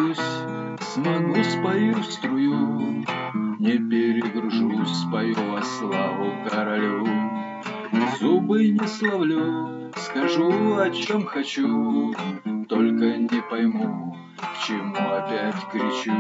переломлюсь, смогу, спою струю, не перегружусь, спою во славу королю. Зубы не славлю, скажу, о чем хочу, только не пойму, к чему опять кричу.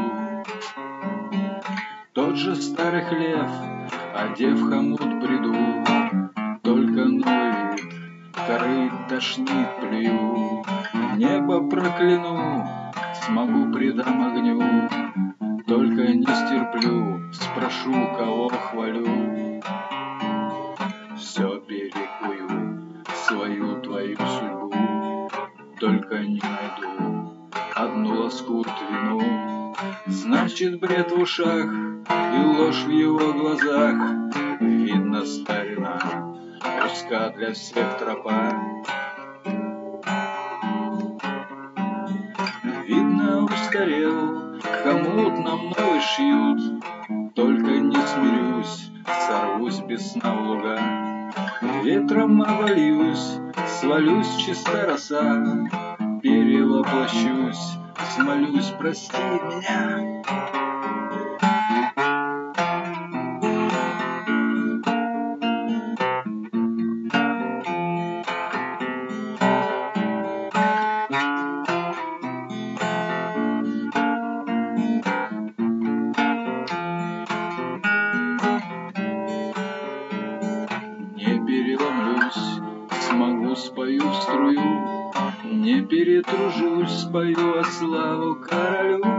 Тот же старый хлев, одев хомут, приду, только новый вид, корыт тошнит, плюю. Небо прокляну, смогу, предам огню, только не стерплю, спрошу, кого хвалю. Все перекую, свою твою судьбу, только не найду одну лоскут вину. Значит, бред в ушах и ложь в его глазах, видно, старина, узка для всех тропа. Видно, устарел, хомут нам новый шьют, только не смирюсь, сорвусь без сна в луга. Ветром обольюсь, свалюсь, чиста роса, перевоплощусь, смолюсь, прости меня. Не переломлюсь, смогу, спою в струю, не перетружусь, спою во славу королю.